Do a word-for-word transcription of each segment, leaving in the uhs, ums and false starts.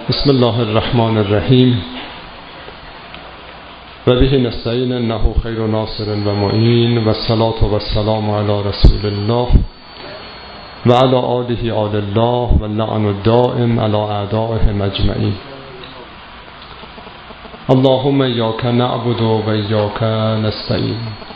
بسم الله الرحمن الرحیم و به نستعین انه خیر ناصر و معین و الصلاة و السلام علی رسول الله و علی آله آل الله و اللعن الدائم علی اعدائهم اجمعین. اللهم ایاک نعبد و ایاک نستعین.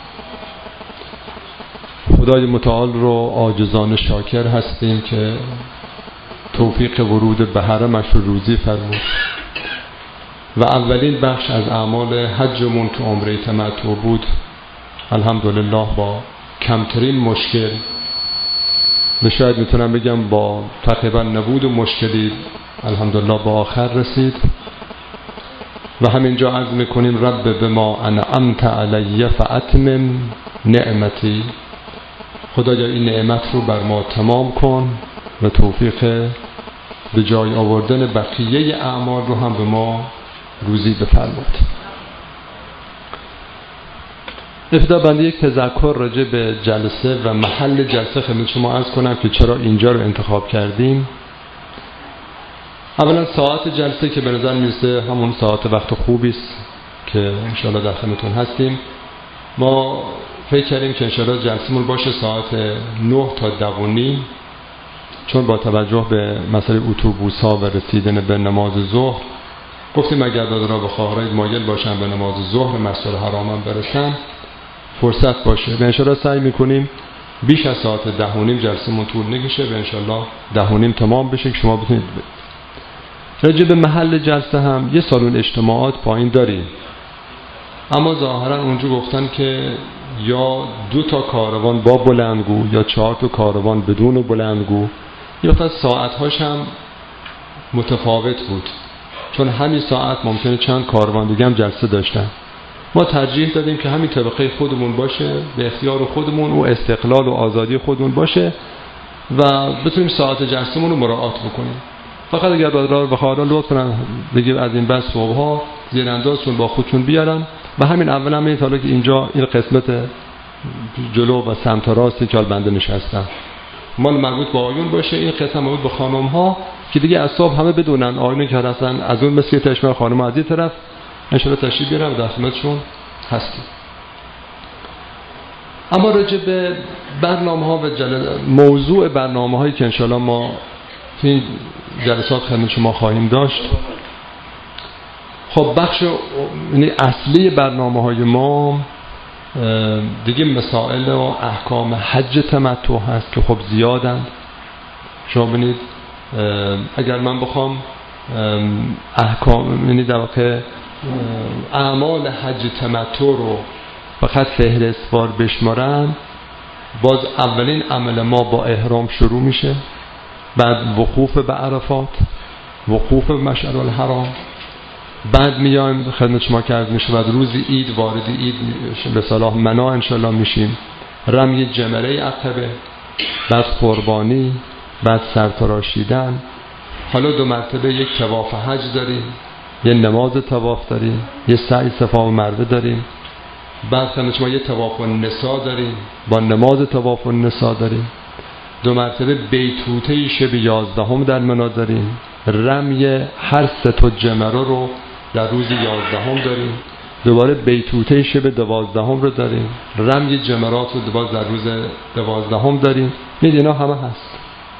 خدای متعال رو عاجزانه شاکر هستیم که توفیق ورود به حرمش رو روزی فرمود و اولین بخش از اعمال حجمون تو عمره تمتع بود. الحمدلله با کمترین مشکل، به شاید میتونم بگم با تقریبا نبود و مشکلی، الحمدلله با آخر رسید و همینجا عرض میکنیم رب بما انعمت علی فاتمم نعمتی. خدایا این نعمت رو بر ما تمام کن و توفیق به جای آوردن بقیه اعمال رو هم به ما روزی بفرماد. ابتدا بنده یک تذکر راجع به جلسه و محل جلسه خدمت شما عرض کنم که چرا اینجا رو انتخاب کردیم. اولا ساعت جلسه که به نظر میرسه همون ساعت وقت خوبی است که انشاءالله در خدمتتون هستیم. ما فکر کردیم که انشاءالله جلسه‌مون باشه ساعت نه تا ده و نیم، چون با توجه به مسئله اتوبوس ها و رسیدن به نماز ظهر گفتیم اگر دادرها و خواهرای مایل باشن به نماز ظهر مسجد حرام هم برسن فرصت باشه. و انشاءالله سعی میکنیم بیش از ساعت ده و نیم جلسه‌مون طول نکشه و انشاءالله ده و نیم تمام بشه که شما بتونید برید. راجع به محل جلسه هم یه سالن اجتماعات پایین داریم، اما ظاهرا اونجا گفتن که یا دو تا کاروان با بلندگو یا چهار تا کاروان بدون بلندگو، یا مثلا ساعت‌هاش هم متفاوت بود، چون همین ساعت ممکنه چند کاروان دیگه هم جلسه داشتن. ما ترجیح دادیم که همین طبقه خودمون باشه، به اختیار خودمون و استقلال و آزادی خودمون باشه و بتونیم ساعت جلسه‌مون رو مراعات بکنیم. فقط اگر دادرها و خواهران لطف کنن دیگه از این بس صبح‌ها زیراندازشون با خودشون بیارن و همین اول هم این حالا که اینجا این قسمت جلو و سمت راستی که بنده نشستم مال مربوط به آیون باشه، این قسم مربوط به خانم ها که دیگه از صبح همه بدونن آیونی که هستن از اون مثل تشمه خانم از این طرف ان شاء الله تشریف بیارن و در خدمتشون هستیم. اما راجع به برنامه‌ها و جل... موضوع برنامه‌هایی که ان شاء الله ما تو این جلسات خدمت شما خواهیم داشت، خب بخش یعنی اصلی برنامه‌های ما دیگه مسائل و احکام حج تمتع هست که خب زیادن. شما ببینید اگر من بخوام احکام یعنی در واقع اعمال حج تمتع رو فقط فهرستوار بشمارم، باز اولین عمل ما با احرام شروع میشه، بعد وقوف به عرفات، وقوف به مشعر الحرام، بعد میایم خدمت شما که عرض میشه بعد روز عید وارد عید به صلاح منا انشالله میشیم، رمی جمره عقبه، بعد قربانی، بعد سرتراشیدن، حالا دو مرتبه یک طواف حج داریم، یه نماز طواف داریم، یه سعی صفا و مروه داریم، بعد خدمت شما یه طواف النساء داریم با نماز طواف النساء داریم، دو مرتبه بیتوته شب یازدهم در منا داریم، رمی هر سه تا جمره رو در روز یازدهم داریم، دوباره بیتوته شب دوازدهم رو داریم، رمی جمرات رو دوباره در روز دوازدهم داریم. این اینا همه هست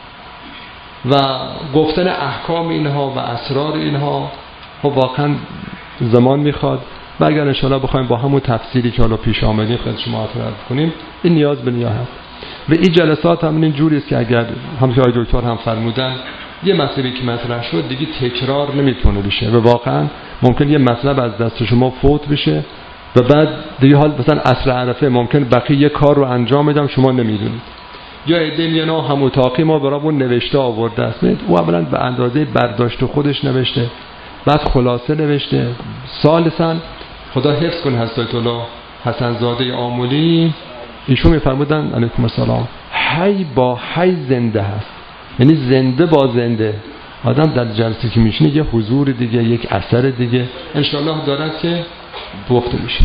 و گفتن احکام اینها و اسرار اینها خب واقعا زمان میخواد و اگر انشاءالله بخوایم با همون تفصیلی که حالا پیش آمدیم خدمت شما عرض کنیم این نیاز به نیاز هست. و این جلسات هم این جوری است که اگر همونطور آقای دکتر هم فرمودن یه مطلبی که مطرح شد دیگه تکرار نمیتونه بشه و واقعا ممکن یه مطلب از دست شما فوت بشه و بعد دیگه حال مثلا عصر عرفه ممکن بقیه یه کار رو انجام بدم شما نمیدونید، یا ایده میانا هم اتاقی ما برامون نوشته آورده است، او اولا به اندازه برداشت خودش نوشته، بعد خلاصه نوشته. ثالثا خدا حفظ کنه حضرت الله حسن زاده آملی، ایشون میفرمودن علیکم السلام حی با حی زنده هست، یعنی زنده با زنده. آدم در جلسه که میشینه یه حضور دیگه، یک اثر دیگه انشالله دارد که گفته میشه.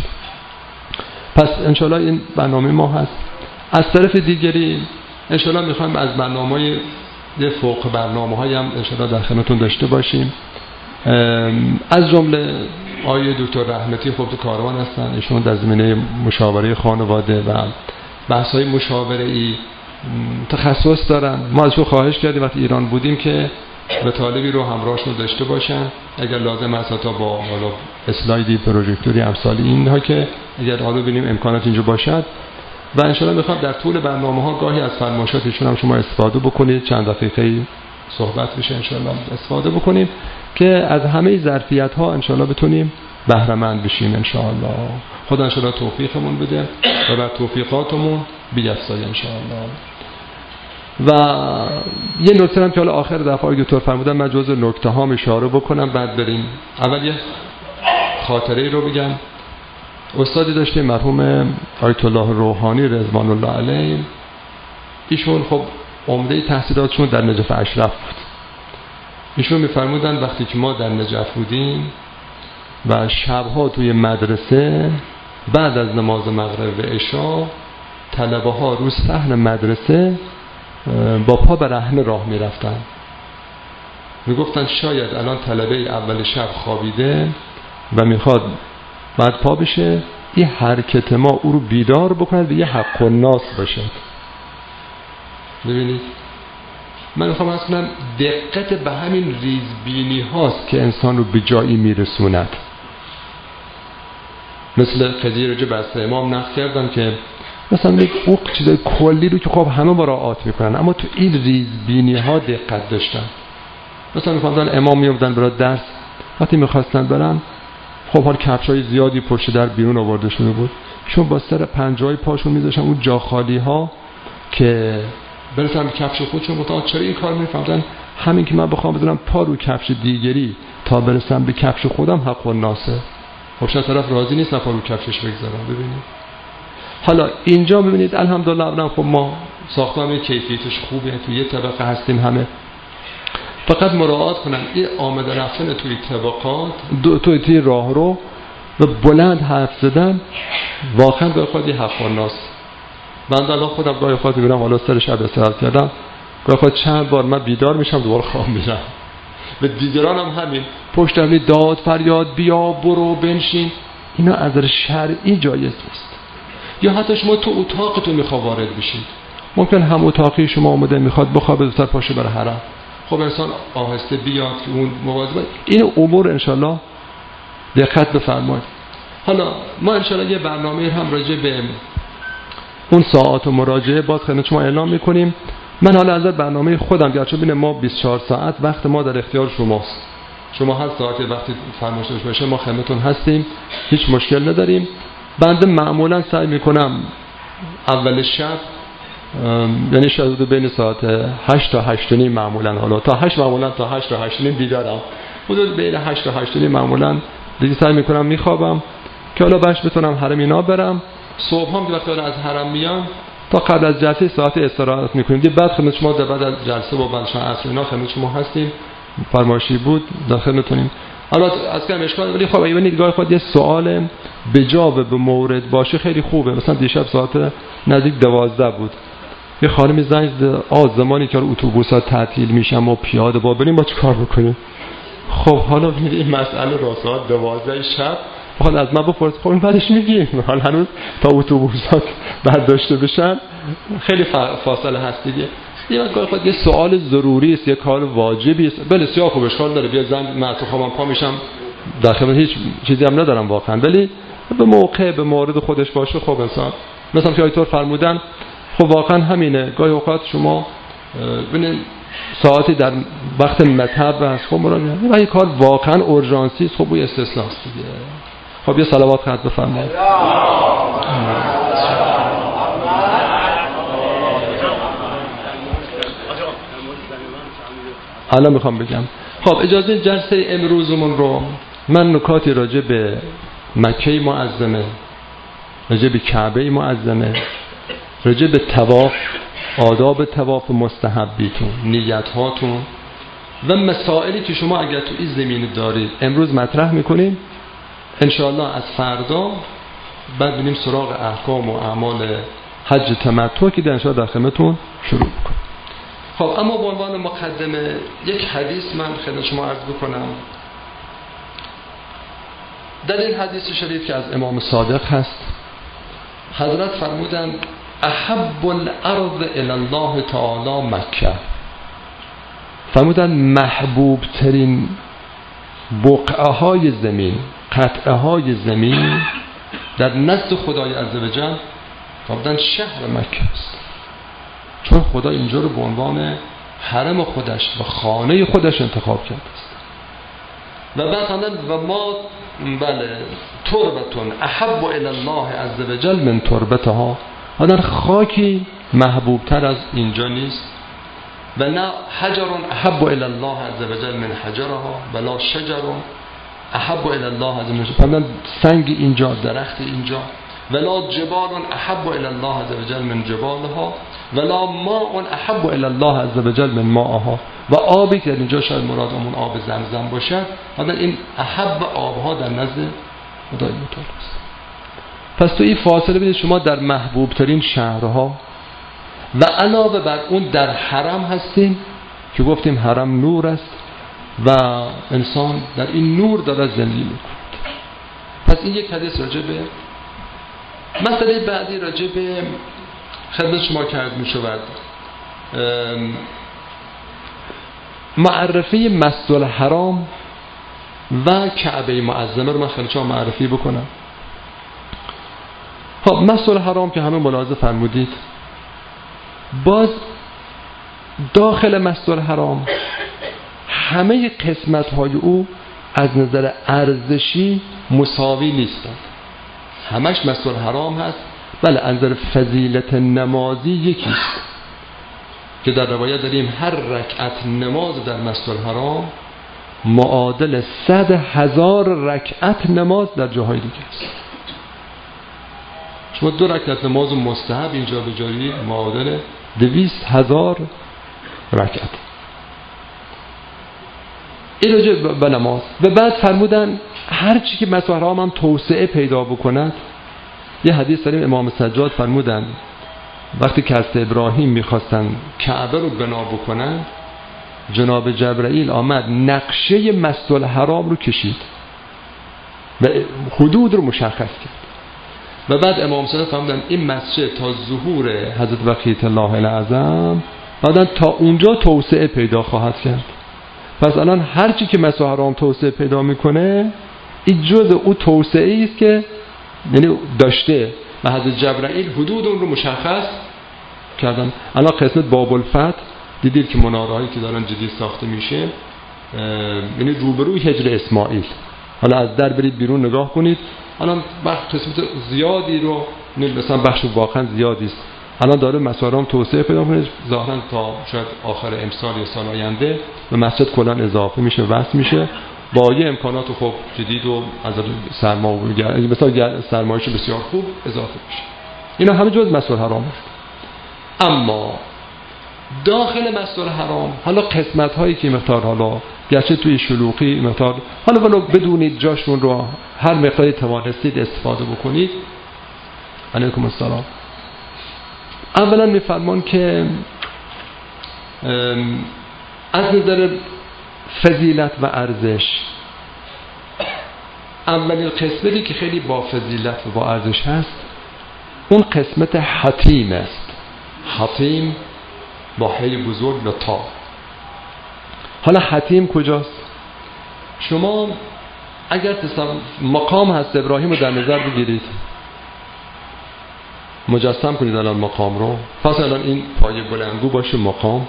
پس انشالله این برنامه ما هست. از طرف دیگری انشالله میخوایم از برنامه یه فوق برنامه های هم انشالله در خدمتتون داشته باشیم از جمله آیه دکتر رحمتی خب تو کاروان هستن، ایشون در زمینه مشاوره خانواده و بحث‌های مشاوره‌ای تخصص دارن. ما ازشون خواهش کردیم وقتی ایران بودیم که به طالبی رو همراهشون داشته باشن، اگر لازم است تا با حالا اسلایدی پروژکتوری امثال اینها که اگر حالا ببینیم امکانات اینجا باشد. و ان شاءالله میخوام در طول برنامه‌ها گاهی از فرمایشاتشون هم شما استفاده بکنید، چند دقیقه صحبت بشه ان شاءالله استفاده بکنیم که از همه ظرفیت‌ها ان شاءالله بتونیم بهره مند بشیم ان شاءالله. خدا ان شاءالله توفیقمون بده و بر توفیقاتمون بیفزاید ان شاءالله. و یه نکته هم که حالا آخر دفعه دکتر فرمودن من جزء نکته ها اشاره بکنم بعد بریم. اول یه خاطره رو بگم. استادی داشته مرحوم آیت الله روحانی رضوان الله علیه، ایشون خب عمده تحصیلاتشون در نجف اشرف بود. ایشون میفرمودن وقتی که ما در نجف بودیم و شبها توی مدرسه بعد از نماز مغرب و عشا طلبه ها رو صحن مدرسه با پا برهنه راه میرفتن. میگفتن شاید الان طلبه اول شب خوابیده و میخواد بعد پا بشه، این حرکت ما او رو بیدار بکند به یه حق الناس باشد. ببینید من میخوام از کنم دقت به همین ریزبینی هاست که انسان رو به جایی میرسوند. مثل قضیه رو بحث امام نقل کردم که مثلا یک او چیزای کلی رو که خب همه مراعات میکنن اما تو این ریزبینی ها دقت داشتن. مثلا میخواستن امام میومدن برای درس، وقتی میخواستن برن خب حال کفشای زیادی پشت در بیرون آورده شده بود، چون با سر پنجه‌های پاشون میذاشتن اون جا خالی ها که برسن به کفش خودشون. گفتن چرا این کار میفهمدن؟ همین که من بخوام بذارم پا رو کفش دیگری تا برسم به کفش خودم حق الناسه. خب شاید طرف راضی نیست پا رو کفشش بگذارم. ببینید حالا اینجا ببینید الحمدلله اولا خب ما ساختمان کیفیتش خوبه، تو یه طبقه هستیم همه، فقط مراعات کنن این آمده رفتن توی طبقات دو توی توی راه رو و بلند حرف زدن واقعا به خود یه حق الناس. من الان خودم گاهی خود میگم حالا سر شب استراحت کردم، گاهی خود چند بار من بیدار میشم دوباره خواب میرم. به دیگران هم همین پشت هم داد فریاد بیا برو بنشین، اینا از نظر شرعی جایز نیست. یا حتی شما تو اتاقتون میخواد وارد بشید، ممکن هم اتاقی شما اومده میخواد بخوابه زودتر پاشه بره حرم، خب انسان آهسته بیاد که اون مواظبت این امور انشالله دقت بفرمایید. حالا ما انشالله یه برنامه هم راجع به اون ساعات و مراجعه باز خدمت شما اعلام میکنیم. من حالا از برنامه خودم گرچه ببینید ما بیست و چهار ساعت وقت ما در اختیار شماست، شما هر ساعتی وقتی فرمایش داشته باشه ما خدمتتون هستیم، هیچ مشکل نداریم. بنده معمولا سعی میکنم اول شب یعنی شاید بین ساعت هشت تا هشت و نیم معمولا، حالا تا هشت معمولا تا هشت تا هشت و نیم بیدارم، حدود بین هشت تا هشت و نیم معمولا دیگه سعی میکنم میخوابم که حالا بهش بتونم حرم اینا برم. صبح هم که وقتی از حرم میام تا قبل از جلسه ساعت استراحت میکنیم دیگه، بعد خدمت شما بعد از جلسه با بلشان عصر اینا خدمت شما هستیم، فرمایشی بود داخلتونیم. حالا از کم اشکال ولی خب ببینید گاهی خود یه سوال به جا به مورد باشه خیلی خوبه. مثلا دیشب ساعت نزدیک دوازده بود یه خانمی زنگ زد آ زمانی که اتوبوس‌ها تعطیل میشن و پیاده با بریم با چه کار بکنیم؟ خب حالا ببینید این مسئله را ساعت دوازده شب حالا از من بپرس خب این بعدش میگیم حالا هنوز تا اتوبوسات برداشته بشن خیلی فاصله هست دیگه. یه وقت خود یه سوال ضروری است، یه کار واجبی است، بله بسیار خوب اشکال داره بیا زن من تو خوابم پا میشم در خدمت هیچ چیزی هم ندارم واقعا، ولی به موقع به مورد خودش باشه خب انسان مثلا که آیتور فرمودن خب واقعا همینه. گاهی اوقات شما ببینید ساعتی در وقت مطلب است خب مراجعه و این کار واقعا اورژانسی است، خب بوی استثناء است دیگه. خب یه صلوات خط بفرمایید. حالا میخوام بگم خب اجازه جلسه امروزمون رو من نکاتی راجع به مکه معظمه، راجع به کعبه معظمه، راجع به طواف، آداب طواف مستحبیتون، نیت هاتون و مسائلی که شما اگر تو این زمینه دارید امروز مطرح میکنیم. انشاءالله از فردا بعد بینیم سراغ احکام و اعمال حج تمتع که در انشاءالله در خدمتتون شروع بکنیم. خب اما به عنوان مقدمه یک حدیث من خدمت شما عرض بکنم در این حدیث شریف که از امام صادق هست، حضرت فرمودند احب الارض الی الله تعالی مکه. فرمودند محبوب ترین بقعه های زمین، قطعه های زمین در نزد خدای عزوجل فرمودند شهر مکه است، چون خدا اینجا رو به عنوان حرم خودش و خانه خودش انتخاب کرده است. و بعد فرمودند و ما بله تربتون احب الی الله عزوجل من تربتها. در خاکی محبوب تر از اینجا نیست و نه حجر احب الی الله عزوجل من حجرها ولا شجر احب الی الله عزوجل. سنگ اینجا، درخت اینجا، ولا جبال احب الی الله عزوجل من جبالها ولا ماء احب الی الله عزوجل من ماءها. و آبی که اینجا شاید مراد همون آب زمزم باشد، حالا این احب آبها در نزد خدای متعال است. پس تو این فاصله ببینید شما در محبوب ترین شهرها و علاوه بر اون در حرم هستین که گفتیم حرم نور است و انسان در این نور داره زندگی میکنه. پس این یک حدیث راجع به مسئله بعدی راجع به خدمت شما کرد می شود معرفی مسجد الحرام و کعبه معظمه رو من خیلی شما معرفی بکنم. خب مسجد الحرام که همه ملاحظه فرمودید، باز داخل مسجد الحرام همه قسمت های او از نظر ارزشی مساوی نیستند. همش مسجد الحرام هست، بله از نظر فضیلت نمازی یکیست که در روایت داریم هر رکعت نماز در مسجد الحرام معادل صد هزار رکعت نماز در جاهای دیگه است. شما دو رکعت نماز مستحب اینجا بجاری معادل دویست هزار رکعت. این راجع به نماز. و بعد فرمودن هر چی که مسجد الحرام هم توسعه پیدا بکند، یه حدیث داریم امام سجاد فرمودن وقتی که حضرت ابراهیم میخواستن کعبه رو بنا بکنن، جناب جبرائیل آمد نقشه مسجد الحرام رو کشید و حدود رو مشخص کرد. و بعد امام سجاد فرمودن این مسجد تا ظهور حضرت بقیت الله الاعظم بعدن تا اونجا توسعه پیدا خواهد کرد. پس الان هر چی که مسجد الحرام توسعه پیدا میکنه این جزء او توسعه است که یعنی داشته و حضرت جبرائیل حدود اون رو مشخص کردن. الان قسمت باب الفتح دیدید که منارهایی که دارن جدید ساخته میشه، یعنی روبروی حجر اسماعیل. حالا از در برید بیرون نگاه کنید، الان بخش قسمت زیادی رو مثلا بخش واقعا زیادی است الان داره مسجد الحرام توسعه پیدا کنه، ظاهرا تا شاید آخر امسال یا سال آینده به مسجد کلا اضافه میشه، وصل میشه با یه امکانات خوب جدید و از سرمایه مثلا سرمایه‌اش بسیار خوب اضافه میشه. اینا همه جزء مسجد الحرام است. اما داخل مسجد الحرام حالا قسمت هایی که مقدار حالا گرچه توی شلوغی مقدار حالا ولو بدونید جاشون رو هر مقداری توانستید استفاده بکنید. علیکم السلام. اولا میفرمان که از نظر فضیلت و ارزش اولین قسمتی که خیلی با فضیلت و با ارزش هست اون قسمت حطیم است. حطیم با حی بزرگ و تا. حالا حطیم کجاست؟ شما اگر مقام هست ابراهیم رو در نظر بگیرید، مجسم کنید الان مقام رو، پس الان این پایه بلندگو باشه مقام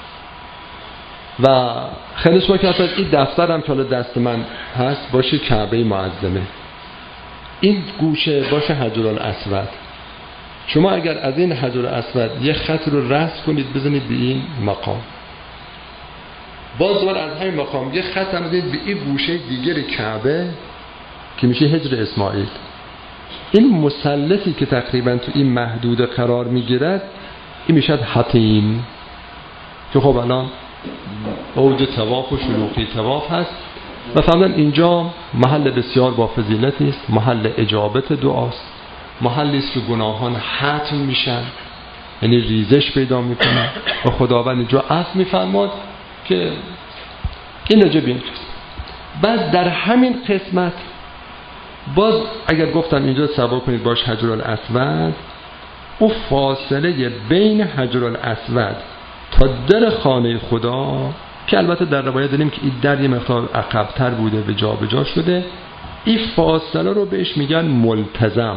و خیلی شما که اصلا این دفتر هم که دست من هست باشه کعبه معظمه، این گوشه باشه حجر الاسود. شما اگر از این حجر الاسود یه خط رو رسم کنید بزنید به این مقام، باز دوباره از همین مقام یه خط هم بزنید به این گوشه دیگر کعبه که میشه حجر اسماعیل. این مثلثی که تقریبا تو این محدود قرار میگیرد این میشد حطیم که خب الان اوج طواف و شلوغی طواف هست و فهمدن اینجا محل بسیار با فضیلتی است، محل اجابت دعاست، محلی است که گناهان ختم میشن، یعنی ریزش پیدا میکنن و خداوند اینجا عفو میفرماد که این نجا بین. بعد در همین قسمت باز اگر گفتم اینجا تصور کنید باش حجر الاسود، او فاصله بین حجر الاسود تا در خانه خدا که البته در روایت داریم که این در یه مقدار عقب‌تر بوده به جا به جا شده، این فاصله رو بهش میگن ملتزم.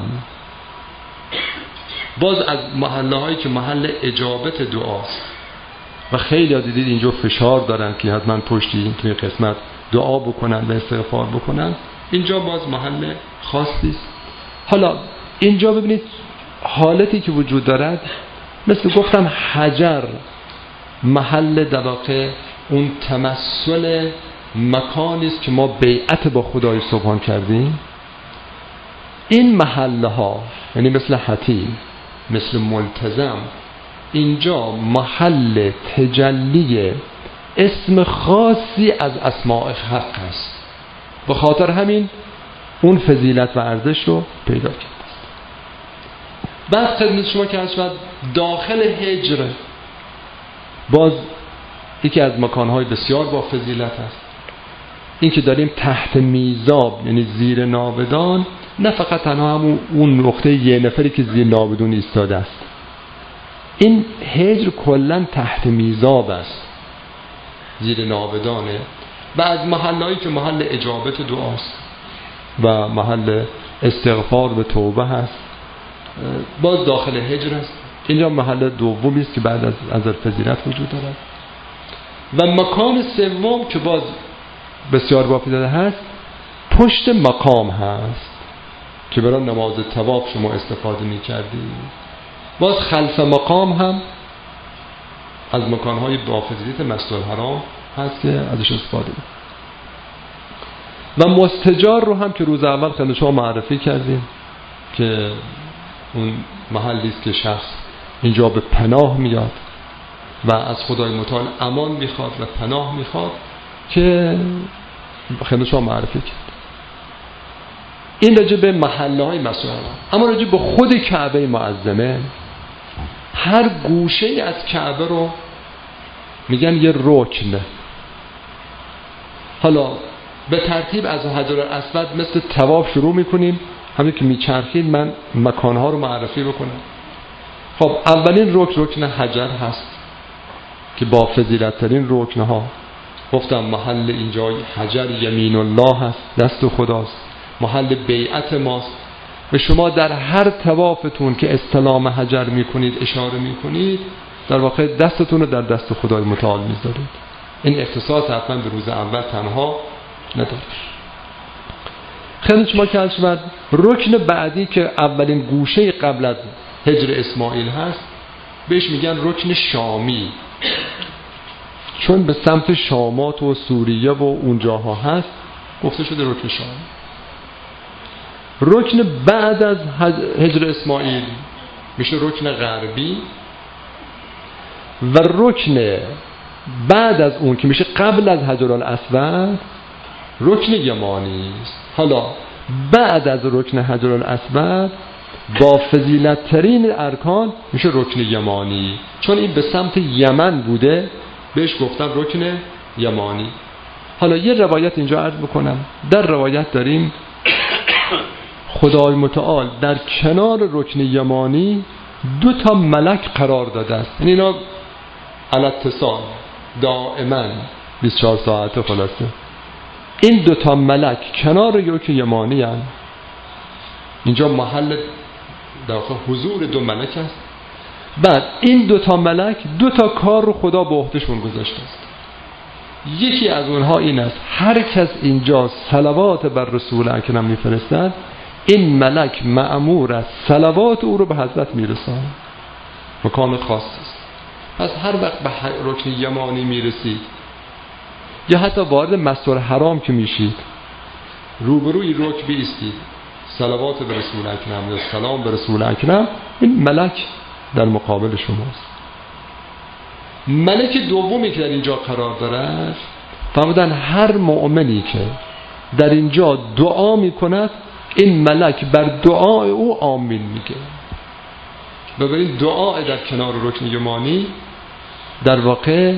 باز از محله هایی که محل اجابت دعاست و خیلی ها دیدید اینجا فشار دارن که حتما پشتی توی قسمت دعا بکنن و استغفار بکنن، اینجا باز محل خاصی است. حالا اینجا ببینید حالتی که وجود دارد، مثل گفتم حجر محل در واقع اون تمثل مکانی است که ما بیعت با خدای سبحان کردیم. این محله ها یعنی مثل حتیم، مثل ملتزم، اینجا محل تجلی اسم خاصی از اسماء حق است. به خاطر همین اون فضیلت و ارزش رو پیدا کرد. بعد خدمت شما که از داخل هجر باز یکی از مکانهای بسیار با فضیلت است. این که داریم تحت میزاب یعنی زیر ناودان، نه فقط تنها همون اون نقطه یه نفری که زیر ناودون ایستاده است، این هجر کلا تحت میزاب است، زیر ناودانه و از محلهایی که محل اجابت دعاست و محل استغفار و توبه هست، باز داخل هجر است. اینجا محل دومی است که بعد از از فضیلت وجود دارد. و مکان سوم که باز بسیار با فضیلت هست، پشت مقام هست که برای نماز طواف شما استفاده می‌کردید. باز خلف مقام هم از مکان‌های با فضیلت مسجد الحرام هست که ازش استفاده می‌کنید. و مستجار رو هم که روز اول خدمت شما معرفی کردیم که اون محلی است که شخص اینجا به پناه میاد و از خدای متعال امان میخواد و پناه میخواد که خدمت شما معرفی کرد. این راجع به محله های مسجد الحرام. اما راجع به خود کعبه معظمه، هر گوشه از کعبه رو میگن یه رکن. حالا به ترتیب از حجر الاسود مثل طواف شروع میکنیم، همین که میچرخید من مکانها رو معرفی بکنم. خب اولین رکن رکن حجر هست که با فضیلت ترین رکن ها. گفتم محل اینجا حجر یمین الله هست، دست خداست، محل بیعت ماست و شما در هر طوافتون که استلام حجر میکنید اشاره میکنید، در واقع دستتون رو در دست خدای متعال میذارید. این اختصاص حتما به روز اول تنها نداره. خیلی شما که از شما رکن بعدی که اولین گوشه قبل از هجر اسماعیل هست، بهش میگن رکن شامی، چون به سمت شامات و سوریه و اونجاها هست گفته شده رکن شامی. رکن بعد از هجر اسماعیل میشه رکن غربی و رکن بعد از اون که میشه قبل از حجر الاسود رکن یمانی است. حالا بعد از رکن حجر الاسود با فضیلت ترین ارکان میشه رکن یمانی، چون این به سمت یمن بوده بهش گفتن رکن یمانی. حالا یه روایت اینجا عرض بکنم. در روایت داریم خدای متعال در کنار رکن یمانی دو تا ملک قرار داده است. یعنی اینا علی اتصال دائما بیست و چهار ساعته. خلاصه این دو تا ملک کنار رکن یمانی هستند. اینجا محل در واقع حضور دو ملک است. بعد این دو تا ملک دو تا کار رو خدا به عهدهشون گذاشته است. یکی از اونها این است هر کس اینجا صلوات بر رسول اکرم میفرستد، این ملک مأمور است صلوات او رو به حضرت میرساند. مکان خاص است. پس هر وقت به رکن یمانی میرسید یا حتی وارد مسجد الحرام که میشید، روبروی رکن بیستید، صلوات به رسول اکرم یا سلام به رسول اکرم، این ملک در مقابل شماست. ملک دومی که در اینجا قرار دارد، فرمودن هر مؤمنی که در اینجا دعا میکند، این ملک بر دعای او آمین میگه. ببینید دعا در کنار رکن یمانی در واقع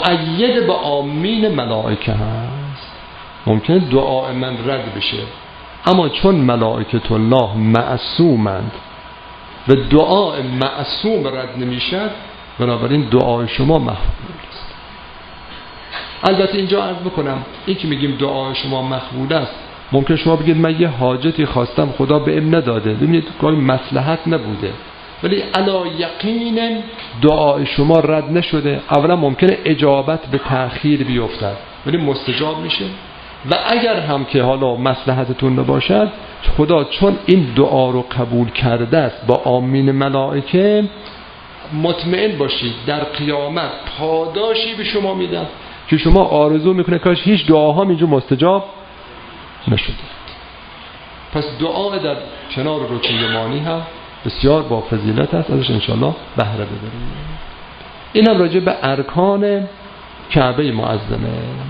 مؤید به آمین ملائکه هست. ممکنه دعای من رد بشه اما چون ملائکه الله معصومند و دعا معصوم رد نمیشد، بنابراین دعای شما مقبول است. البته اینجا عرض بکنم این که میگیم دعای شما مقبول است، ممکن شما بگید من یه حاجتی خواستم خدا به ام نداده، ببینید گاهی مصلحت نبوده، ولی علا یقین دعای شما رد نشده. اولا ممکنه اجابت به تأخیر بیفتد ولی مستجاب میشه، و اگر هم که حالا مصلحتتون نباشد، خدا چون این دعا رو قبول کرده است با آمین ملائکه، مطمئن باشید در قیامت پاداشی به شما میدن که شما آرزو میکنه کاش هیچ دعاها اینجا مستجاب نشده. پس دعا در کنار رکن یمانی هم بسیار با فضیلت است، ازش انشاءالله بهره ببریم. این هم راجع به ارکان کعبه معظمه.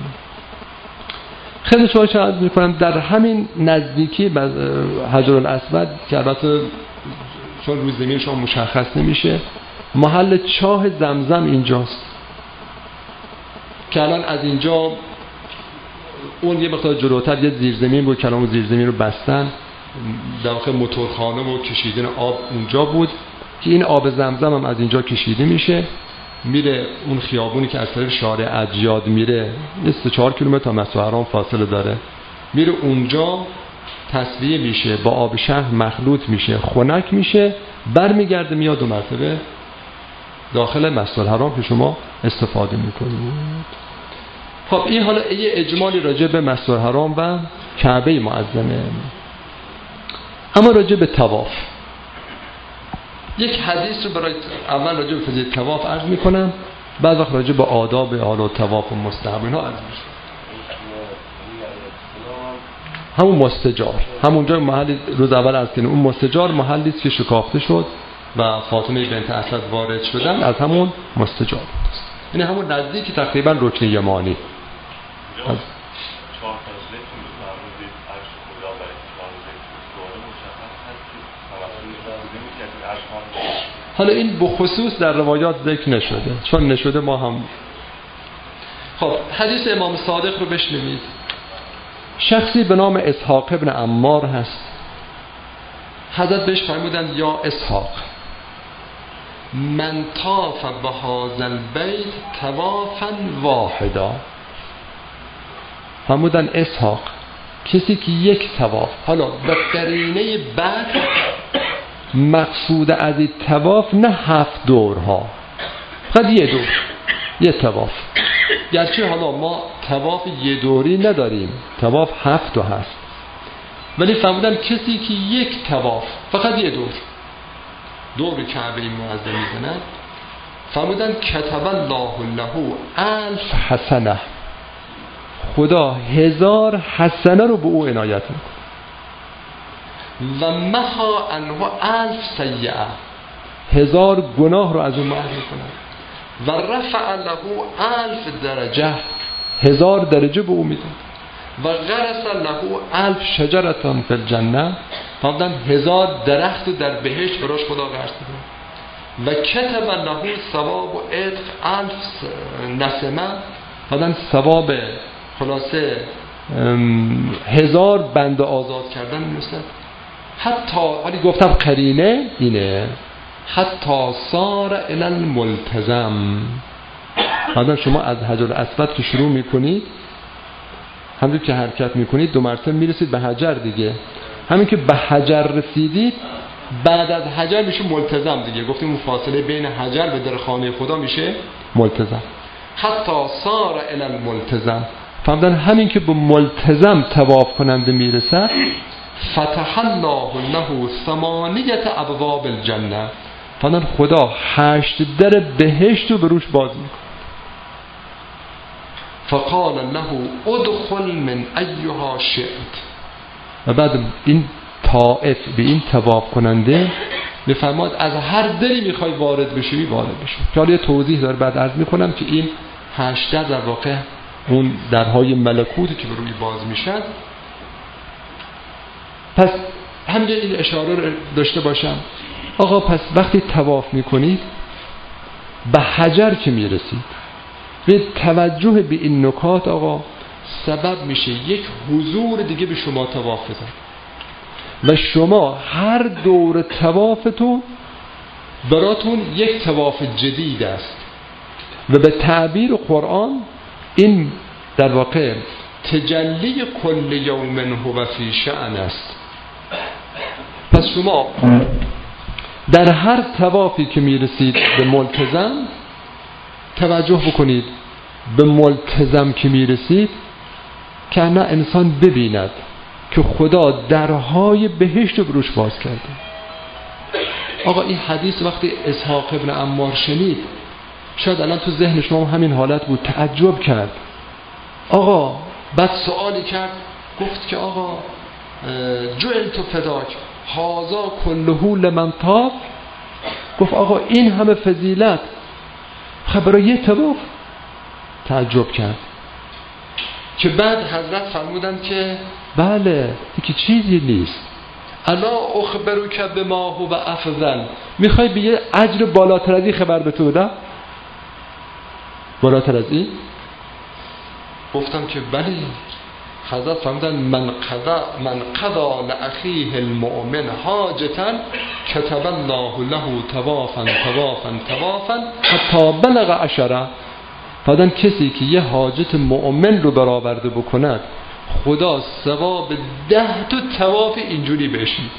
خیلی شما عرض میکنم در همین نزدیکی حجر الاسود که البته چون روی زمین شما مشخص نمیشه، محل چاه زمزم اینجاست که الان از اینجا اون یه مقدار جلوتر یه زیرزمین بود که الان زیرزمین رو بستن، در واقع موتورخانه و کشیدن آب اونجا بود که این آب زمزم هم از اینجا کشیده میشه، میره اون خیابونی که از طرف شارع اجیاد میره، سه چهار کیلومتر تا مسجد الحرام فاصله داره، میره اونجا تصفیه میشه، با آب شهر مخلوط میشه، خنک میشه، برمیگرده میاد دو مرتبه داخل مسجد الحرام که شما استفاده میکنید. خب این حالا یه اجمالی راجع به مسجد الحرام و کعبه معظمه. اما راجع به طواف یک حدیث رو برای اول راجع به فضیلت طواف عرض میکنم، بعد وقت راجع به آداب حالا طواف و مستحب اینها عرض میشه. همون مستجار، همونجا محلی روز اول عرض کردیم، اون مستجار محلی است که شکافته شد و فاطمه بنت اسد وارد شدن، از همون مستجار است. یعنی همون نزدیکی تقریبا رکن یمانی. از حالا این بخصوص در روایات ذکر نشده، چون نشده ما هم. خب حدیث امام صادق رو بشنوید. شخصی به نام اسحاق ابن عمار هست، حضرت بهش فرمودند یا اسحاق من طاف بهذا البیت طوافا واحدا. فرمودند اسحاق کسی که یک طواف، حالا به قرینه بعد مقصود از این طواف نه هفت دورها، فقط یه دور، یه طواف. گرچه حالا ما طواف یه دوری نداریم، طواف هفت هست، ولی فرمودن کسی که یک طواف، فقط یه دور، دور کعبه معظم میزنه، فرمودن کتب الله له الف حسنه، خدا هزار حسنه رو به او عنایت میکنه. و محا عنه الف سیئه، هزار گناه رو از اون محو میکنه. و رفع له الف درجه، هزار درجه به او میده. و غرس له الف شجرة فی الجنه، فرمودن هزار درخت در بهشت براش خدا غرس میده. و کتب له ثواب و عتق الف نسمه، فرمودن ثواب خلاصه هزار بنده آزاد کردن میرسد. حتی ولی گفتم قرینه اینه، حتی صار الی الملتزم. حالا شما از حجر اسود که شروع میکنید، همونجور که حرکت میکنید دو مرتبه میرسید به حجر دیگه، همین که به حجر رسیدید بعد از حجر میشه ملتزم دیگه. گفتیم اون فاصله بین حجر به در خانه خدا میشه ملتزم. حتی صار الی الملتزم، فهمدن همین که به ملتزم طواف کننده میرسد، فتح الله له ثمانیة ابواب الجنه، فهمدن خدا هشت در بهشت رو به روش باز میکنه. فقال له ادخل من ایها شئت، و بعد این طائف به این طواف کننده میفرماد از هر دری میخوای وارد بشی وارد بشی. که حالا یه توضیح داره بعد عرض میکنم که این هشت در در واقع اون درهای ملکوتی که به روی باز میشن. پس همینجا این اشاره رو داشته باشم آقا، پس وقتی طواف میکنید به حجر که میرسید، به توجه به این نکات آقا سبب میشه یک حضور دیگه به شما طواف بزن. و شما هر دور طوافتون براتون یک طواف جدید است و به تعبیر قرآن این در واقع تجلی کل یوم هو فی شأن است. پس شما در هر طوافی که میرسید به ملتزم توجه بکنید، به ملتزم که میرسید که نه انسان ببیند که خدا درهای بهشت رو بروش باز کرده. آقا این حدیث وقتی اسحاق ابن عمار شنید، شاید الان تو ذهن شما همین حالت بود، تعجب کرد. آقا بعد سوالی کرد، گفت که آقا جعلت فداک هذا کله لمن طاف. گفت آقا این همه فضیلت خبر یه طواف؟ تعجب کرد که بعد حضرت فرمودند که بله دیگه چیزی نیست. الا اخبرک بما هو افضل، میخوای به یه اجر بالاتر از این خبر به تو بدم؟ بالاتر از این؟ گفتم که بله. حضرت فرمودن من قضا من قضا لاخیه المؤمن حاجتا کتب الله له طوافا طوافا طوافا حتی بلغ عشره. فرمودن کسی که یه حاجت مؤمن رو برآورده بکند خدا ثواب ده تا طواف اینجوری بهش میده.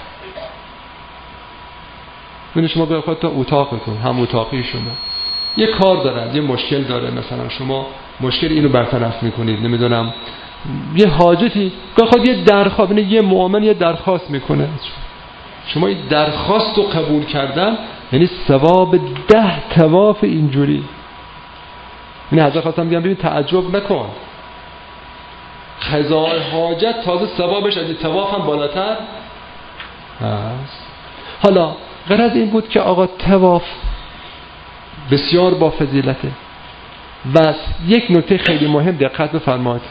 ببین شما به خودت اتاقتون هم اتاقی شما یه کار دارن، یه مشکل داره، مثلا شما مشکل اینو برطرف میکنید، نمیدونم یه حاجتی بخواد یه درخواست، یه مؤمن یه درخواست میکنه، شما این درخواست رو قبول کردن یعنی ثواب ده طواف اینجوری. این حضرت خواستم بگم ببین تعجب نکن، قضای حاجت تازه ثوابش از طواف هم بالاتر هست. حالا غرض این بود که آقا طواف بسیار با فضیلته. و یک نکته خیلی مهم دقت بفرمایید،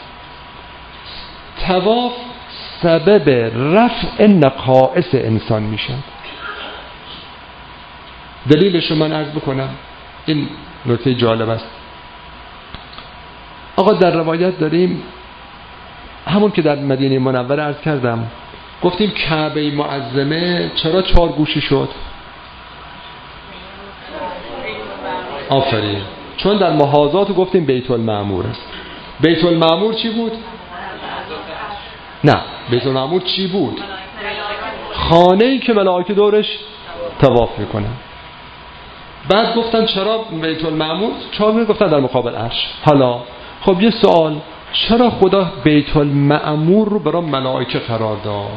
طواف سبب رفع نقائص انسان میشه. دلیلش رو من عرض بکنم، این نکته جالب است. آقا در روایت داریم همون که در مدینه منوره عرض کردم، گفتیم کعبه معظمه چرا چهار گوشه شد؟ آفرین، چون در محاذات گفتیم بیت المعمور است. بیت المعمور چی بود؟ نه، بیت المعمور چی بود؟ خانه‌ای که ملائکه دورش طواف میکنن. بعد گفتن چرا بیت المعمور؟ چون گفتن در مقابل عرش. حالا خب یه سوال، چرا خدا بیت المعمور رو برای ملائکه قرار داد؟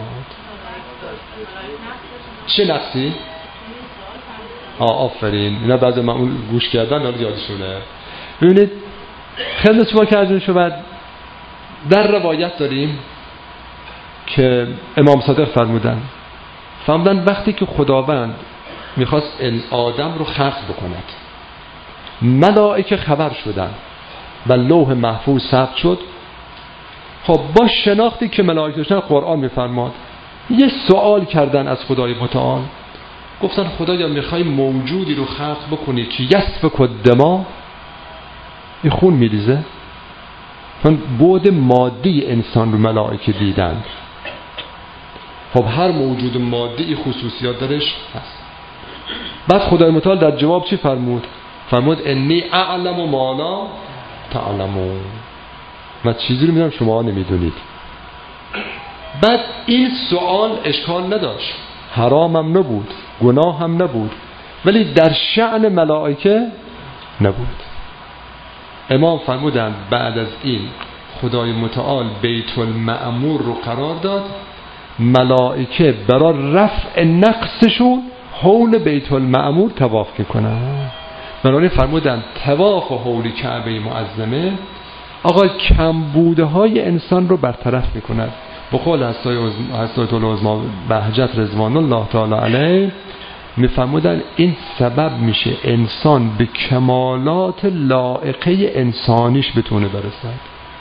چه نقصی؟ آه آفرین، اینا بعضی معمول گوش کردن حالا یادشونه. ببینید خدمت شما که از شما در روایت داریم که امام صادق فرمودن فرمودن وقتی که خداوند میخواست آدم رو خلق بکند، ملائکه خبر شدن و لوح محفوظ ثبت شد. خب با شناختی که ملائکه داشتن، قرآن میفرماد یه سوال کردن از خدای متعال، گفتن خدایا میخوای موجودی رو خلق بکنی که یسفک الدما، این خون میریزه، چون بعد مادی انسان رو ملائکه دیدن. خب هر موجود مادی خصوصیات درش هست. بعد خدای متعال در جواب چی فرمود؟ فرمود انی اعلم ما لا تعلمون، من چیزی رو میدونم شما نمیدونید. بعد این سوال اشکال نداشت، حرامم نبود، گناه هم نبود، ولی در شأن ملائکه نبود. امام فرمودند بعد از این خدای متعال بیت المعمور رو قرار داد، ملائکه برای رفع نقصشون حول بیت المعمور طواف میکنن. بنابراین فرمودند طواف حول کعبه معظمه آقا کمبوده های انسان رو برطرف میکند. به قول حضرت العظما بهجت رضوان الله تعالی علیه میفرمودن این سبب میشه انسان به کمالات لائقه انسانیش بتونه برسد.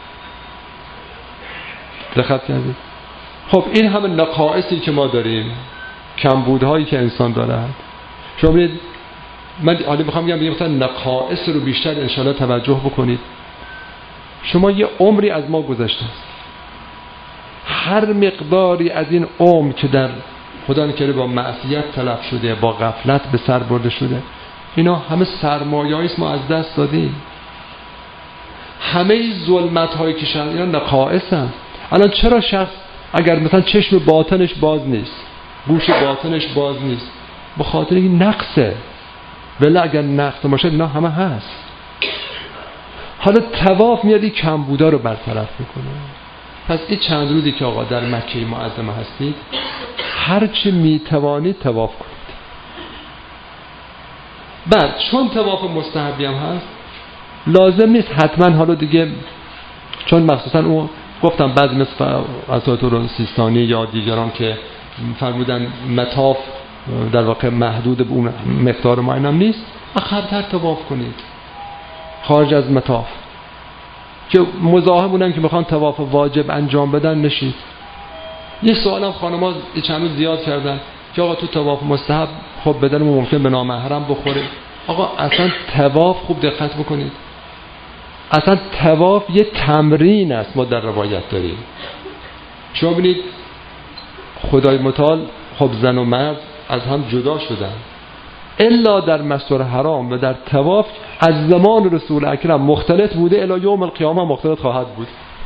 دقت کردید؟ خب این همه نقائصی که ما داریم، کمبودهایی که انسان دارد، شما ببینید من حالا میخوام بگم بگم مثلا نقائص رو بیشتر انشالله توجه بکنید. شما یه عمری از ما گذشته است، هر مقداری از این عمر که در خدا نکرده با معصیت تلف شده، با غفلت به سر برده شده، اینا همه سرمایه‌ای است ما از دست دادیم. همه ظلمت هایی که شد اینا نقائصن. الان چرا شخص اگر مثلا چشم باطنش باز نیست، گوش باطنش باز نیست، به خاطر این نقصه. ولی اگر نقص باشه اینا همه هست. حالا طواف میاد این کمبودا رو برطرف میکنه. پس این چند روزی که آقا در مکه معظمه هستید، هر چه میتوانید طواف کنید. بعد چون طواف مستحبی هم هست، لازم نیست حتما حالا دیگه، چون مخصوصا اون گفتم بعضی مثل اساطور سیستانی یا دیگران که فرمودن مطاف در واقع محدود به اون مقدار معین هم نیست، عقب‌تر طواف کنید خارج از مطاف. که مزاحم بودن که میخوان طواف واجب انجام بدن، نشید. یه سوالم خانم‌ها چند روز زیاد کردن که آقا تو طواف مستحب خب بدنمون ممکن به نامحرم بخوره. آقا اصلا طواف خوب دقت بکنید، اصلا طواف یه تمرین است. ما در روایت داریم، شما ببینید خدای متعال خب زن و مرد از هم جدا شدن، الا در مسجد حرام و در طواف از زمان رسول اکرم مختلط بوده، الی یوم القیامه مختلط خواهد بود.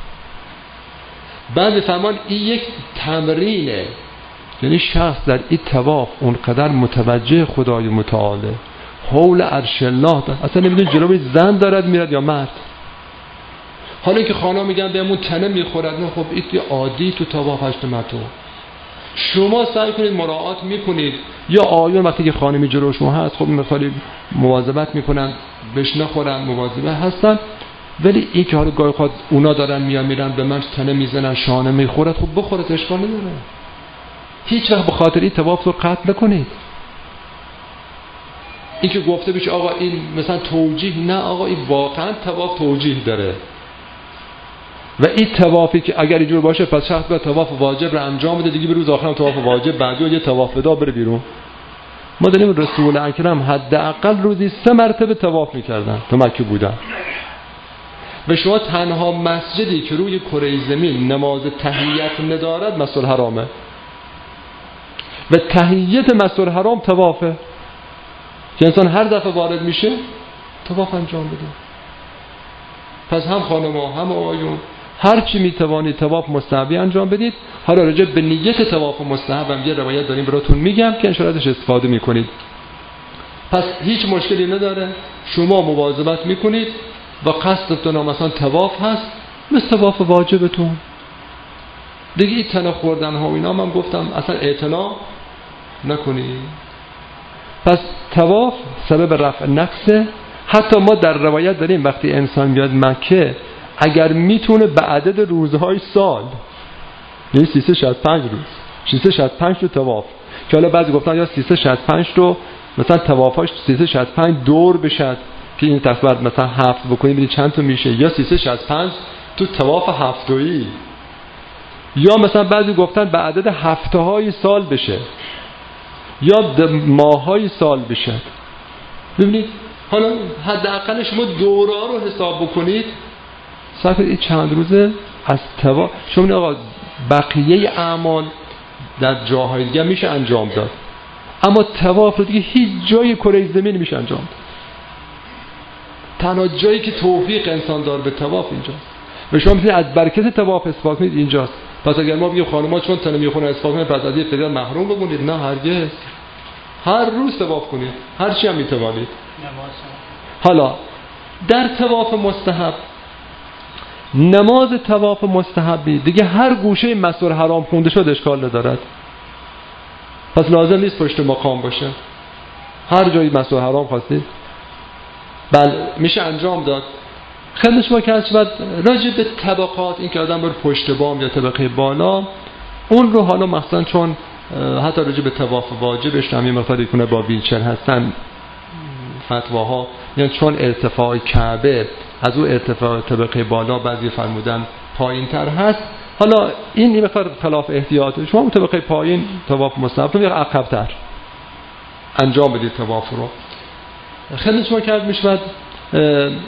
بعد فرمان این یک تمرینه، یعنی شخص در این طواف اونقدر متوجه خدای متعاله، حول عرش الله داره، اصلا نمیدونه جلوی زن دارد میرد یا مرد. حالا که خانم میگن بهمون تنه میخورد، نه خب این عادی تو طواف هشت متو. شما سعی کنید مراعات میکنید، یا آیون وقتی که خانمی جلو شما هست خب مثلا مواظبت میکنن بهش نخورن، مواظبه هستن. ولی این که حالا گاهی خود اونا دارن میان میرن به من تنه میزنن، شانه میخورد، خب بخورد، اشکال نداره. هیچ وقت به خاطر این طواف رو قطع نکنید. این که گفته بشه آقا این مثلا توجیه، نه آقا این واقعا طواف توجیه داره. و این طوافی که اگر اینجور باشه پس شخص به طواف واجب رو انجام بده دیگه، به روز آخرم طواف واجب بعدی یه طواف ودا بره بیرون. ما داریم رسول اکرم حداقل روزی سه مرتبه طواف میکردن تو مکه بودن. و شما تنها مسجدی که روی کره زمین نماز تحیت ندارد مسجد حرامه و تحیت مسجد حرام طوافه که انسان هر دفعه وارد میشه طواف انجام بده. پس هم خانم‌ها هم آقایون هر چی میتوانید طواف مستحبی انجام بدید. حالا راجع به نیت طواف مستحب هم یه روایت داریم براتون میگم که ان شاءالله ازش استفاده میکنید. پس هیچ مشکلی نداره، شما مواظبت میکنید و قصدتون مثلا طواف هست مثل طواف واجبتون دیگه. این تنه خوردن ها و اینا من گفتم اصلا اعتنا نکنید. پس طواف سبب رفع نقصه. حتی ما در روایت داریم وقتی انسان بیاد مکه اگر میتونه به عدد روزهای سال، یعنی سیصد و شصت و پنج روز، سیصد و شصت و پنج تو طواف، که حالا بعضی گفتن یا سیصد و شصت و پنج رو مثلا طوافاش سیصد و شصت و پنج دور بشد که این تقریبا مثلا هفت بکنید ببینید چند تا میشه، یا سیصد و شصت و پنج تو طواف هفتویی، یا مثلا بعضی گفتن به عدد هفته های سال بشه یا ماه های سال بشه. ببینید حالا حداقل شما دورا رو حساب بکنید، صرف این چند روزه از طواف. شما آقا بقیه اعمال در جاهای دیگه میشه انجام داد، اما طواف رو دیگه هیچ جای کره زمین میشه انجام داد. تنها جایی که توفیق انسان داره به طواف اینجاست و شما میتونید از برکت طواف استفاده کنید اینجاست. پس اگر ما بگیم خانم‌ها چون تنه میخونه استفاده کنید پس از این فضیلت محروم بمونید، نه هرگز. هر روز طواف کنید، هر چی هم میتوانید. حالا در طواف مستحب، نماز طواف مستحبی دیگه هر گوشه مسجد حرام خونده شد اشکال ندارد. پس لازم نیست پشت مقام باشه، هر جایی مسجد حرام خواستید بله میشه انجام داد. خیلی شما که از بعد راجع به طبقات، این که آدم بر پشت بام یا طبقه بالا، اون رو حالا مثلا چون حتی راجع به طواف واجبش هم یه مقداری کنه با ویلچر هستن فتواها، یعنی چون ارتفاع کعبه از اون ارتفاع طبقه بالا بعضی فرمودن پایین تر هست، حالا این یه مقدار خلاف احتیاطه. شما اون طبقه پایین طواف مستحب رو عقب تر انجام بدید طواف رو. خیلی شما کرد میشود.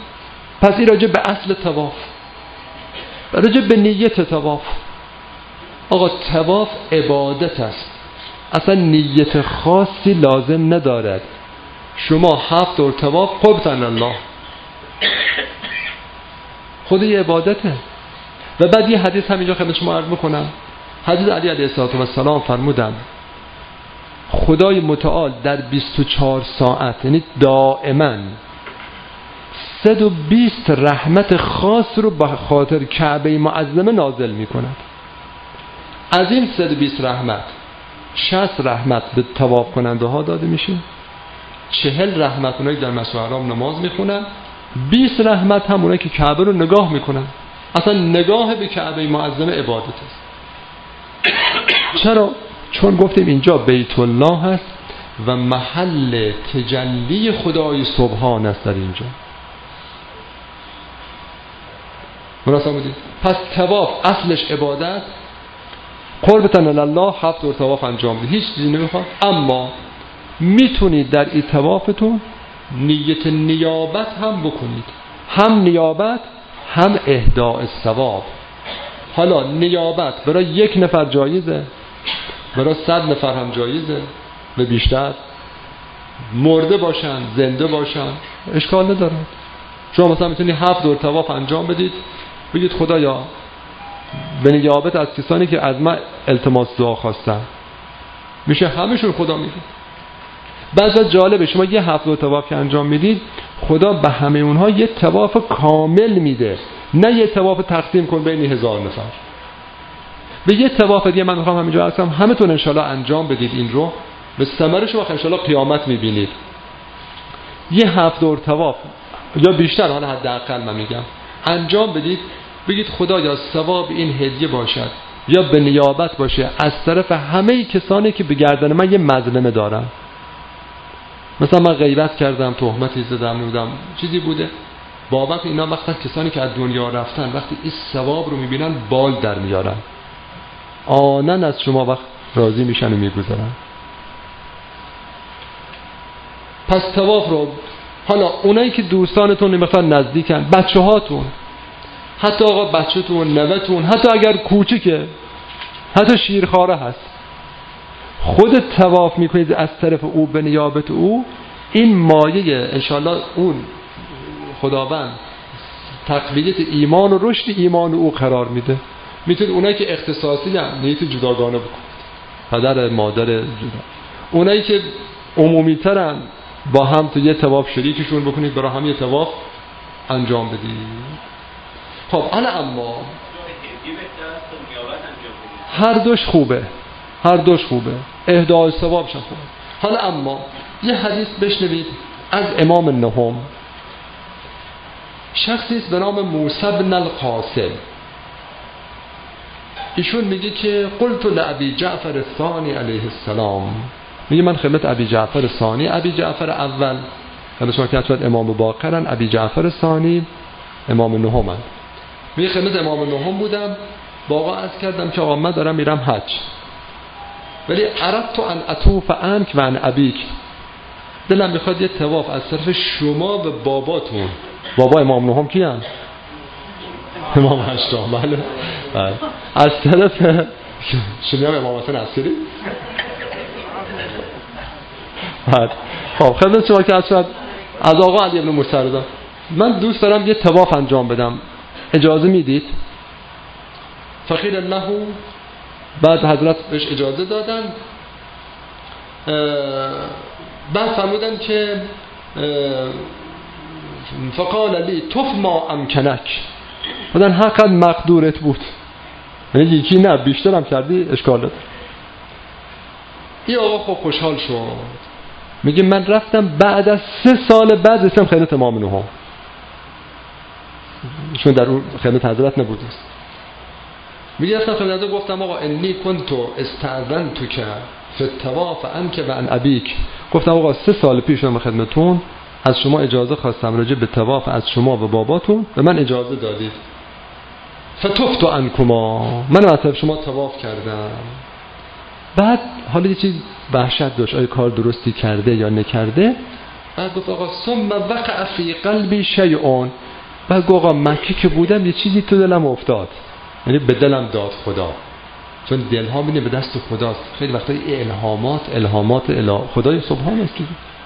پس این راجع به اصل طواف، راجع به نیت طواف. آقا طواف عبادت است، اصلا نیت خاصی لازم ندارد. شما هفت دور طواف قربتن الله خود یه عبادته. و بعد یه حدیث همینجا خدمت شما عرض میکنم. حدیث علی علیه السلام فرمودن خدای متعال در بیست و چهار ساعت، یعنی دائما، صد و بیست رحمت خاص رو به خاطر کعبه معظمه نازل میکند. از این صد و بیست رحمت شصت رحمت به طواف کننده ها داده میشه، چهل رحمت اونایی که در مسجد الحرام نماز میخونن، بیست رحمت هم اونایی که کعبه رو نگاه میکنن. اصلا نگاه به کعبه معظمه عبادت است. چرا؟ چون گفتیم اینجا بیت الله هست و محل تجلی خدای سبحان است در اینجا. مراسم بودید. پس طواف اصلش عبادت، قربتن الله، هفت دور طواف انجام بدید، هیچ چیزی نمیخواد. اما میتونید در این طوافتون نیت نیابت هم بکنید، هم نیابت هم اهداء ثواب. حالا نیابت برای یک نفر جایزه، برای صد نفر هم جایزه، به بیشتر، مرده باشن زنده باشن اشکال نداره. شما مثلا میتونید هفت دور طواف انجام بدید، بگید خدایا به نیابت از کسانی که از من التماس دعا خواستن، میشه همشون خدا میده. بعضا جالبه شما یه هفت دور طواف که انجام میدید خدا به همه اونها یه طواف کامل میده، نه یه طواف تقسیم کن بین هزار نفر. به یه طواف دیگه من میخوام همینجا هستم همه تون انشالله انجام بدید این رو، به ثمرش رو انشالله قیامت میبینید. یه هفت دور طواف یا بیشتر، حالا حداقل من میگم انجام بدید، بگید خدایا ثواب این هدیه باشد یا به نیابت باشه از طرف همه کسانی که به گردن من یه مظلمه دارن. مثلا من غیبت کردم، تهمتی زدم، نمیدونم چیزی بوده، بابت اینا وقتا کسانی که از دنیا رفتن وقتی این ثواب رو میبینن بال در میارن، آنن از شما وقت راضی میشن و میگذارن. پس طواف رو حالا اونایی که دوستانتون مثلا نزدیکن، بچه هاتون، حتی آقا بچه‌تون، نوه‌تون، حتی اگر کوچیکه، حتی شیرخواره هست، خودت طواف میکنید از طرف او به نیابت او، این مایه انشالله اون خداوند تقویت ایمان و رشد ایمان او قرار میده. میتونید اونایی که اختصاصی هم نیت جداگانه بکنید، پدر مادر جدا، اونایی که عمومی ترن با هم تو یه طواف شریکشون بکنید، برای هم یه طواف انجام بدید. خب حالا اما هر دوش خوبه، هر دوش خوبه، اهدای ثوابش خوبه. حالا اما یه حدیث بشنوید از امام نهم، شخصی است به نام موسی بن القاسم. ایشون میگه که قلت لابی جعفر الثانی علیه السلام، میگه من خدمت ابی جعفر ثانی، ابی جعفر اول خدمت شما که اصلا امام باقرن، ابی جعفر ثانی امام نهم. میگه خدمت امام نهم بودم، با آقا عرض کردم که آقا من دارم میرم حج، ولی اردت ان اطوف عنک و عن ابیک، دلم میخواد یه طواف از طرف شما و باباتون. بابا امام نهم کیان؟ امام هشتم. بله از طرف شما امام حسن عسکری. خب خدمت شما که اصلا از آقا علی ابن موسی رضا، من دوست دارم یه طواف انجام بدم، اجازه میدید؟ فقیل له، بعد حضرت بهش اجازه دادن. بعد فرمودن که فقال لی طف ما امکنک، بودن حقا مقدورت بود، یعنی یکی نه بیشتر هم کردی اشکال داد. این آقا خب خوشحال شد، میگه من رفتم بعد از سه سال بعد رسیدم خدمت امام نهم، چون در اون خدمت حضرت نبود. میگه رفتم خدمت حضرت گفتم آقا انی کنتو استاذنتک فی الطواف عنک و عن ابیک، گفتم آقا سه سال پیش من خدمتتون از شما اجازه خواستم راجع به طواف از شما و باباتون، و من اجازه دادید. فتفت عنکما، من از طرف شما طواف کردم. بعد حالا یه چیز وحشت داشت، آیا کار درستی کرده یا نکرده. بعد گفت آقا ثم وقع فی قلبی شیء، بعد گفت آقا مکه که بودم یه چیزی تو دلم افتاد، یعنی به دلم داد خدا. چون دلها می‌بینه به دست خداست. خیلی وقتا الهامات الهامات اله خدای سبحان است.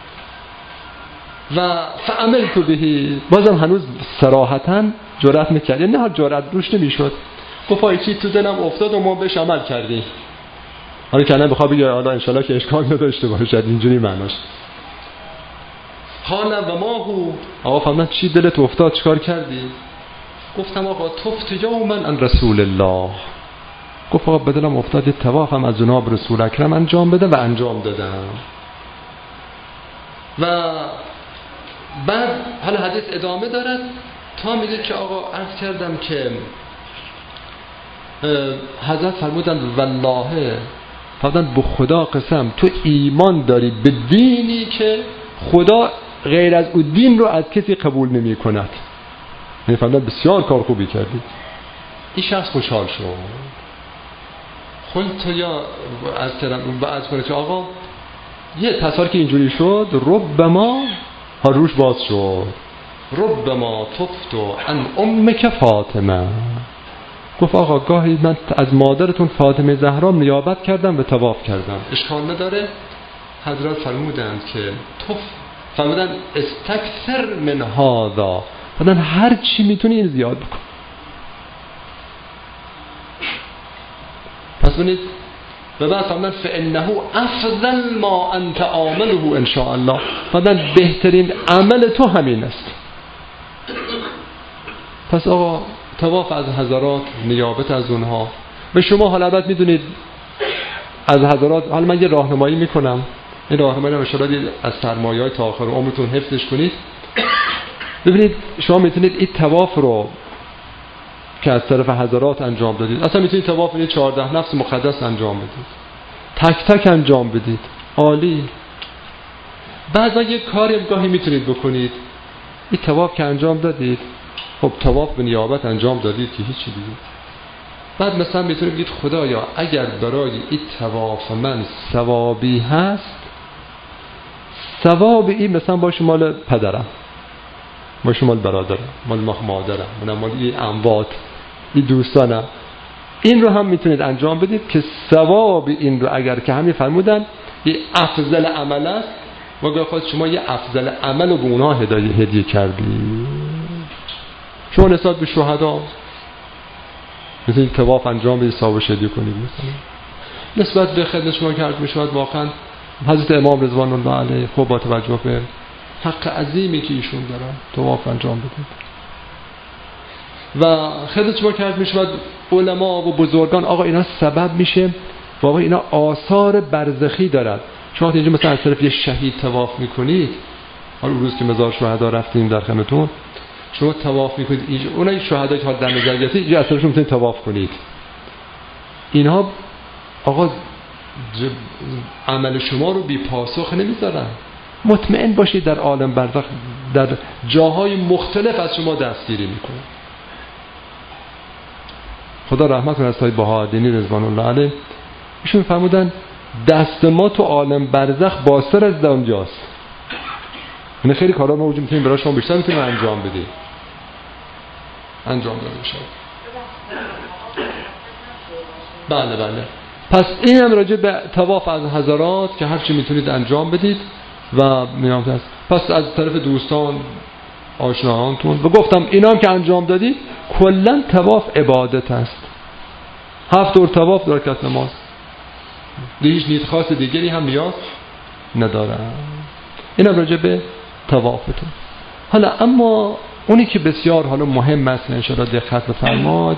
و فعملت بهی، بازم هنوز صراحتاً جرأت می‌کرد، نه جرأت روش نمی‌شد. گفت چی تو دلم افتاد و ما بهش عمل کردیم. حالا که الان بخوام بگم حالا ان شاءالله که اشکال نداشته باشه اینجوری معناش. حالا و ما هو، آقا فهمیدن چی دلت افتاد چیکار کردی؟ گفتم آقا تفت یوما عن رسول الله. گفت آقا به دلم افتاد یه طوافم از جناب رسول اکرم انجام بده و انجام دادم. و بعد حالا حدیث ادامه دارد تا میگه که آقا عرض کردم که حضرت فرمودن والله، فرمودن به خدا قسم تو ایمان داری به دینی که خدا غیر از او دین رو از کسی قبول نمی کند. یعنی فرمودن بسیار کار خوبی کردی. این شخص خوشحال شد. خلت یا از کردم از کنه که آقا یه تصار که اینجوری شد ربما ها روش باز شد ربما تفتو عن امک فاطمه. گفت آقا گاهی من از مادرتون فاطمه زهرا نیابت کردم و طواف کردم، اشکال نداره. حضرت فرمودند که توف فرمودن استکثر من هذا، فرمودن هر چی میتونی این زیاد بکن. پس ببینید و بعد فرمودن فانه افضل ما انت عامله ان شاء الله، فرمودن بهترین عمل تو همین است. پس آقا طواف از حضرات، نیابت از اونها به شما. حالا البته میدونید از حضرات، حالا من یه راهنمایی میکنم، این راهنمایی رو ان شاء الله از سرمایه‌های تا آخر عمرتون حفظش کنید. ببینید شما میتونید این طواف رو که از طرف حضرات انجام دادید، اصلا میتونید طواف این چهارده نفس مقدس انجام بدید، تک تک انجام بدید، عالی. بعضا یه کاری گاهی میتونید بکنید، این طواف که انجام دادید، خب طواف به نیابت انجام دادید که هیچی دیگه. بعد مثلا میتونید بگید خدایا اگر برای این طواف من ثوابی هست، ثواب این مثلا باشه مال پدرم، باشه مال برادرم، مال مادرم، مال مال این اموات، این دوستانم، این رو هم میتونید انجام بدید که ثواب این رو اگر که همین فرمودن یه افضل عمل است، واقعا خود شما یه افضل عمل رو به اونها هدایه هدیه کردید. شما نسبت به شهدا مثل طواف انجام بدید، ثواب شدی کنید. مثلا نسبت به خدمت شما کرد میشود واقعا حضرت امام رضوان الله علیه خب با توجه به حق عظیمی که ایشون دارن طواف انجام بدید. و خدمت شما کرد میشود علما و بزرگان، آقا اینا سبب میشه، واقعا اینا آثار برزخی دارد. شما اینجا مثلا از طرف یه شهید طواف میکنید، حالا روز که مزار شهدا رفتیم در خدمتتون، شما طواف میکنید اینجا، اونای شهدایی که در نظر گرفتید اینجا اصلا شما میتونید طواف کنید. اینها آقا عمل شما رو بی پاسخ نمیذارن. مطمئن باشید در عالم برزخ در جاهای مختلف از شما دستگیری میکنه. خدا رحمت کنه از سید بهادینی رضوان الله علیه، ایشون فرمودن دست ما تو عالم برزخ بازتر از اونجاست. یعنی خیلی کارا ما وجود میتونیم برای شما بیشتر میتونیم انجام بدیم، انجام داده بشه. بله بله. پس این هم راجع به طواف از حضرات که هر چی میتونید انجام بدید و میام هست. پس از طرف دوستان آشناهانتون و گفتم اینا هم که انجام دادید، کلا طواف عبادت است. هفت دور طواف در رکعت نماز، هیچ نیت خاص دیگری هم نیاز نداره. اینم راجع به طوافتون. حالا اما اونی که بسیار حالا مهم است ان شاء الله دقت بفرمایید،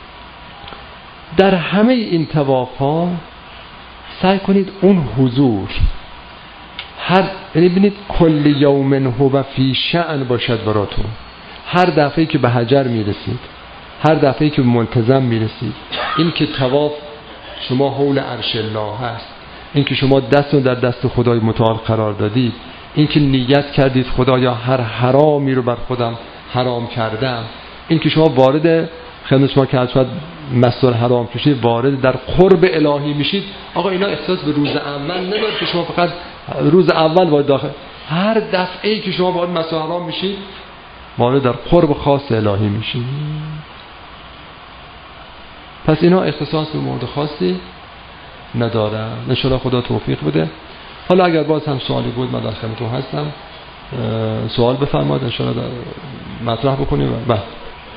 در همه این طواف ها سعی کنید اون حضور هر یعنی ببینید کل یوم هو فی شأن باشد براتون. هر دفعه که به حجر میرسید، هر دفعه که به ملتزم میرسید، این که طواف شما حول عرش الله هست، این که شما دستون در دست خدای متعال قرار دادید، این که نیت کردید خدایا هر حرامی رو بر خودم حرام کردم، این که شما وارد خدمت شما که شاید مسجد حرام کشید وارد در قرب الهی میشید. آقا اینا احساس به روز اول نداره که شما فقط روز اول وارد داخل، هر دفعه‌ای که شما وارد مسجد حرام میشید وارد در قرب خاص الهی میشید. پس اینا اختصاص به مورد خاصی ندارن. ان شاء الله خدا توفیق بده. حالا اگر باز هم سوالی بود من در خدمتتون هستم، سوال بفرمایید ان شاء الله مطرح بکنیم. بله معنی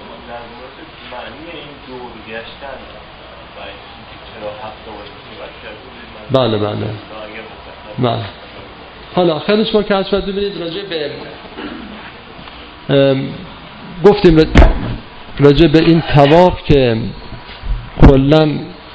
این دور گشتن و اینکه چرا هفته و بله بله بله. حالا خیلی شما که از ببینید راجع به گفتیم راجع به این طواف که کلا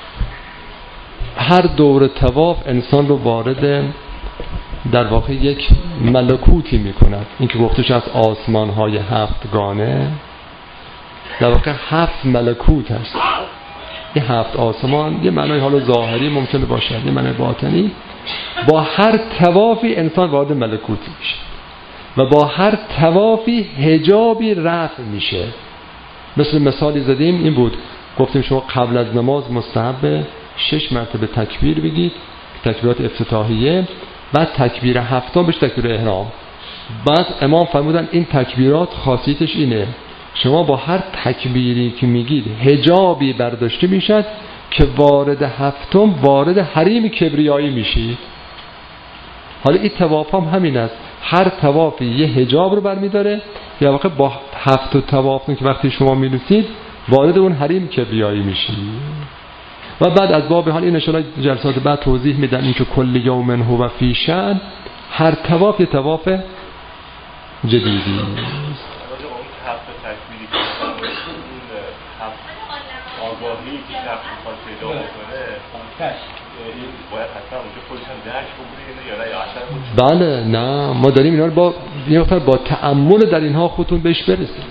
هر دور طواف انسان رو وارد در واقع یک ملکوتی میکند. این که گفتش از آسمان های هفتگانه در واقع هفت ملکوت هست. این هفت آسمان یه معنای حالا ظاهری ممکنه باشه، یه معنای باطنی. با هر طوافی انسان وارد ملکوتی میشه و با هر طوافی حجابی رفع میشه. مثل مثالی زدیم این بود، گفتیم شما قبل از نماز مستحب شش مرتبه تکبیر بگید، تکبیرات افتتاحیه، بعد تکبیر هفتم بشه تکبیر احرام. بعد امام فرمودن این تکبیرات خاصیتش اینه شما با هر تکبیری که میگید حجابی برداشته میشد که وارد هفتم وارد حریم کبریایی میشید. حالا این طواف هم همین است، هر طوافی یه حجاب رو برمیداره یا واقع با هفت طواف که وقتی شما میرسید وارد اون حریم کبریایی میشید. و بعد از باب حال این ان شاء الله جلسات بعد توضیح میدن این که کل یوم هو فی شأن، هر طواف یه طواف جدیدی. آگاهی که شخص میخواد پیدا بکنه باید حتما اونجا خودش هم درک بکنه یا نه یا اصلا بله نه ما داریم اینا رو با یه وقت با تأمل در اینها خودتون بهش برسید.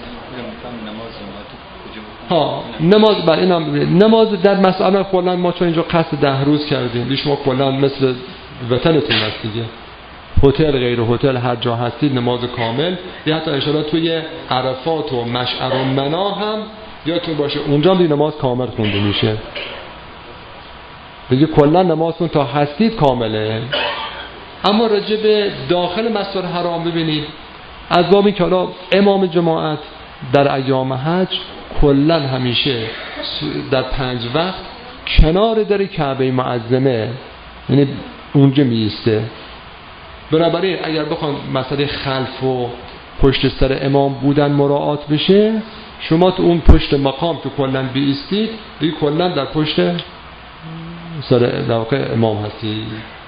ها نماز بر این هم نماز در مسئله کلا ما چون اینجا قصد ده روز کردیم دیگه شما کلا مثل وطنتون هست دیگه، هتل غیر هتل هر جا هستید نماز کامل. یا حتی ان شاءالله توی عرفات و مشعر و منا هم یادتون باشه اونجا هم نماز کامل خونده میشه دیگه، کلا نمازتون تا هستید کامله. اما راجع به داخل مسجد حرام ببینید از بابی که حالا امام جماعت در ایام حج کلا همیشه در پنج وقت کنار در کعبه معظمه، یعنی اونجا میسته. بنابراین اگر بخوام مسئله خلف و پشت سر امام بودن مراعات بشه، شما تو اون پشت مقام که کلا بیستید دیگه کلا در پشت سر در واقع امام هستید.